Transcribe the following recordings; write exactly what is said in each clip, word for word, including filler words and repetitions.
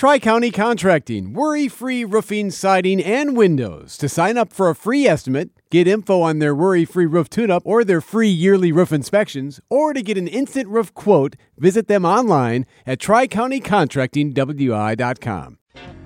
Tri-County Contracting, worry-free roofing, siding, and windows. To sign up for a free estimate, get info on their worry-free roof tune-up or their free yearly roof inspections, or to get an instant roof quote, visit them online at tri county contracting w i dot com.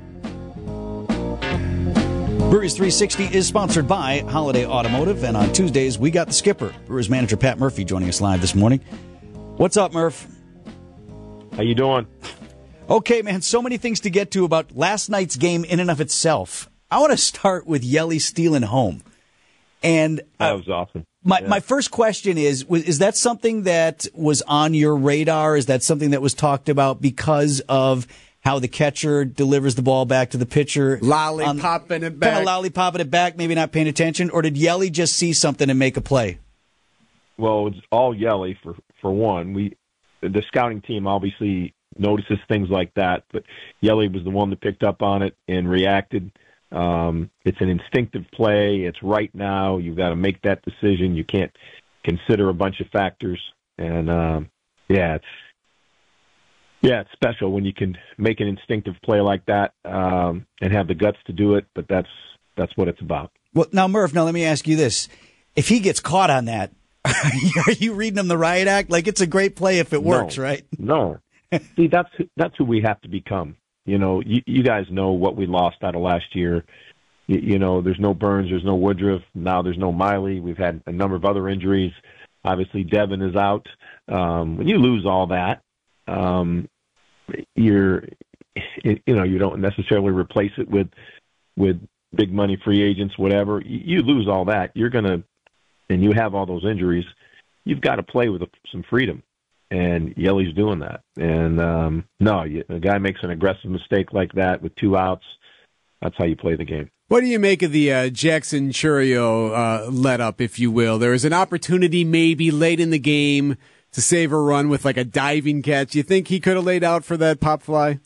Brewers three sixty is sponsored by Holiday Automotive, and on Tuesdays, we got the skipper, Brewers manager Pat Murphy, joining us live this morning. What's up, Murph? How you doing? Okay, man, so many things to get to about last night's game in and of itself. I want to start with Yelly stealing home. And uh, that was awesome. My yeah. my first question is, was, is that something that was on your radar? Is that something that was talked about because of how the catcher delivers the ball back to the pitcher? Lollipopping it back. Kind of lollipopping it back, maybe not paying attention? Or did Yelly just see something and make a play? Well, it's all Yelly, for, for one. We The scouting team obviously notices things like that, but Yelly was the one that picked up on it and reacted. Um, it's an instinctive play. It's right now. You've got to make that decision. You can't consider a bunch of factors. And, um, yeah, it's yeah, it's special when you can make an instinctive play like that um, and have the guts to do it, but that's that's what it's about. Well, now, Murph, now let me ask you this. If he gets caught on that, are you reading him the riot act? Like, it's a great play if it works, no, right? No. See, that's that's who we have to become. You know, you, you guys know what we lost out of last year. You, you know, there's no Burns, there's no Woodruff. Now there's no Miley. We've had a number of other injuries. Obviously, Devin is out. Um, when you lose all that, um, you're, you know, you don't necessarily replace it with with big money free agents, whatever. You, you lose all that, you're gonna, and you have all those injuries. You've got to play with some freedom. And Yelly's doing that. And, um, no, you, a guy makes an aggressive mistake like that with two outs, that's how you play the game. What do you make of the uh, Jackson Chourio uh, let-up, if you will? There was an opportunity maybe late in the game to save a run with like a diving catch. You think he could have laid out for that pop fly?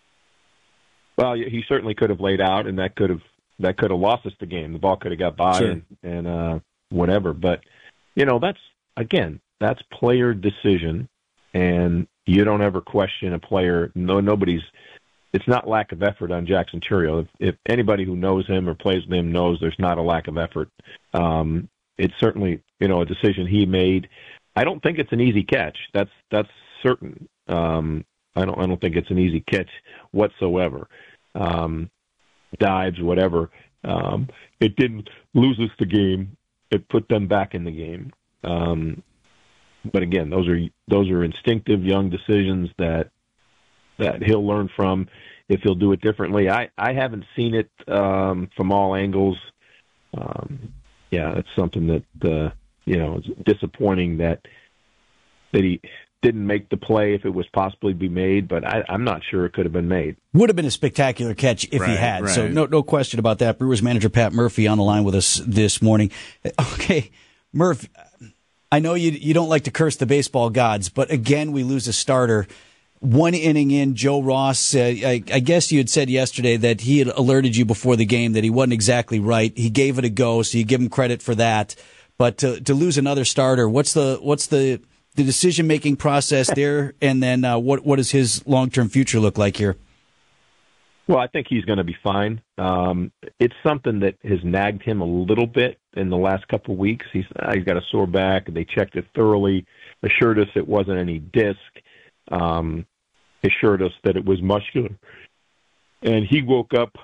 Well, he certainly could have laid out, and that could have that could have lost us the game. The ball could have got by sure. and, and uh, whatever. But, you know, that's, again, that's player decision. And you don't ever question a player. No, nobody's. It's not lack of effort on Jackson Chourio. If, if anybody who knows him or plays with him knows, there's not a lack of effort. Um, it's certainly, you know, a decision he made. I don't think it's an easy catch. That's that's certain. Um, I don't. I don't think it's an easy catch whatsoever. Um, dives, whatever. Um, it didn't lose us the game. It put them back in the game. Um, But again, those are those are instinctive young decisions that that he'll learn from if he'll do it differently. I, I haven't seen it um, from all angles. Um, yeah, it's something that uh, you know it's disappointing that that he didn't make the play if it was possibly be made, but I, I'm not sure it could have been made. Would have been a spectacular catch if right, he had. right. So no no question about that. Brewers manager Pat Murphy on the line with us this morning. Okay, Murph. I know you you don't like to curse the baseball gods, but again, we lose a starter. One inning in, Joe Ross, uh, I, I guess you had said yesterday that he had alerted you before the game that he wasn't exactly right. He gave it a go, so you give him credit for that. But to, to lose another starter, what's the what's the, the decision-making process there, and then uh, what what does his long-term future look like here? Well, I think he's going to be fine. Um, it's something that has nagged him a little bit in the last couple of weeks. He's uh, he's got a sore back, and they checked it thoroughly, assured us it wasn't any disc, um, assured us that it was muscular. And he woke up,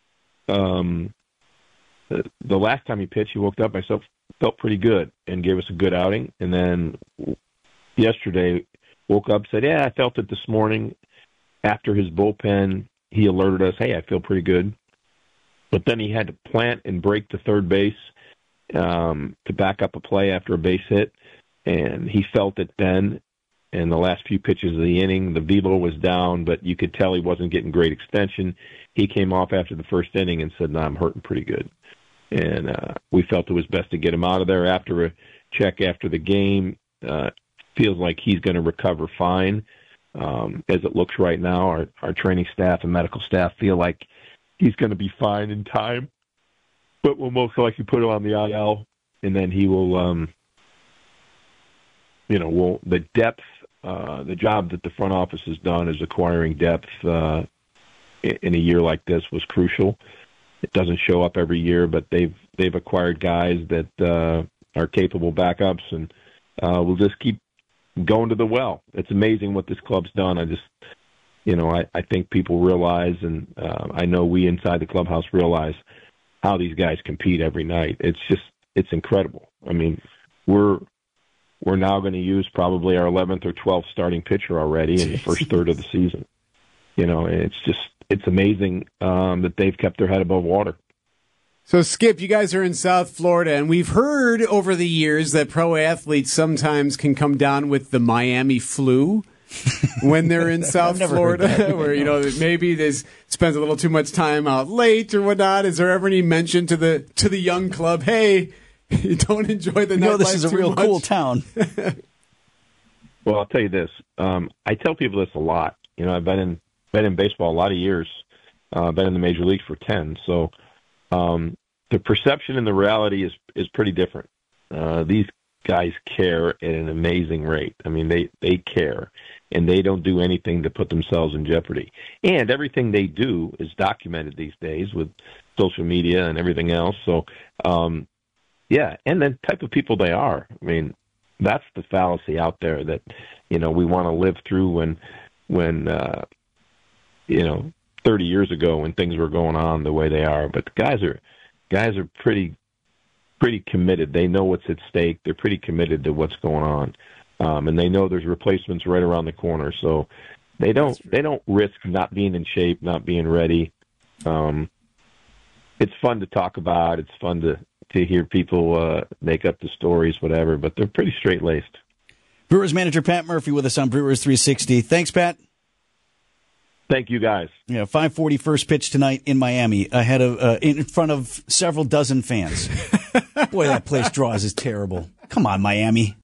um, the, the last time he pitched, he woke up, I felt, felt pretty good and gave us a good outing. And then yesterday, woke up, said, yeah, I felt it this morning. After his bullpen, he alerted us, hey, I feel pretty good. But then he had to plant and break to third base um, to back up a play after a base hit, and he felt it then. In the last few pitches of the inning, the velo was down, but you could tell he wasn't getting great extension. He came off after the first inning and said, no, I'm hurting pretty good. And uh, we felt it was best to get him out of there after a check after the game. Uh, feels like he's going to recover fine. Um, as it looks right now, our, our training staff and medical staff feel like he's going to be fine in time, but we'll most likely put him on the I L, and then he will, um, you know, will the depth, uh, the job that the front office has done is acquiring depth. Uh, in a year like this was crucial. It doesn't show up every year, but they've they've acquired guys that uh, are capable backups, and uh, will just keep going to the well. It's amazing what this club's done. I just, you know, I, I think people realize, and uh, I know we inside the clubhouse realize how these guys compete every night. It's just, it's incredible. I mean, we're we're now going to use probably our eleventh or twelfth starting pitcher already in the first third of the season. You know, it's just, it's amazing um, that they've kept their head above water. So, Skip, you guys are in South Florida, and we've heard over the years that pro athletes sometimes can come down with the Miami flu when they're in South Florida, where, you know, maybe they spend a little too much time out late or whatnot. Is there ever any mention to the to the young club, hey, you don't enjoy the nightlife too much? No, this is a real cool town. Well, I'll tell you this. Um, I tell people this a lot. You know, I've been in been in baseball a lot of years. Uh, been in the major leagues for ten. So um, the perception and the reality is is pretty different. Uh, these guys care at an amazing rate. I mean, they, they care, and they don't do anything to put themselves in jeopardy. And everything they do is documented these days with social media and everything else. So, um, yeah, and the type of people they are. I mean, that's the fallacy out there that, you know, we want to live through when, when uh, you know, thirty years ago when things were going on the way they are. But the guys are guys are pretty pretty committed. They know what's at stake. They're pretty committed to what's going on, um, and they know there's replacements right around the corner. So they don't they don't risk not being in shape, not being ready. Um, it's fun to talk about. It's fun to to hear people uh, make up the stories, whatever. But they're pretty straight laced. Brewers manager Pat Murphy with us on Brewers three sixty. Thanks, Pat. Thank you, guys. Yeah, five forty first pitch tonight in Miami, ahead of uh, in front of several dozen fans. Boy, that place draws is terrible. Come on, Miami.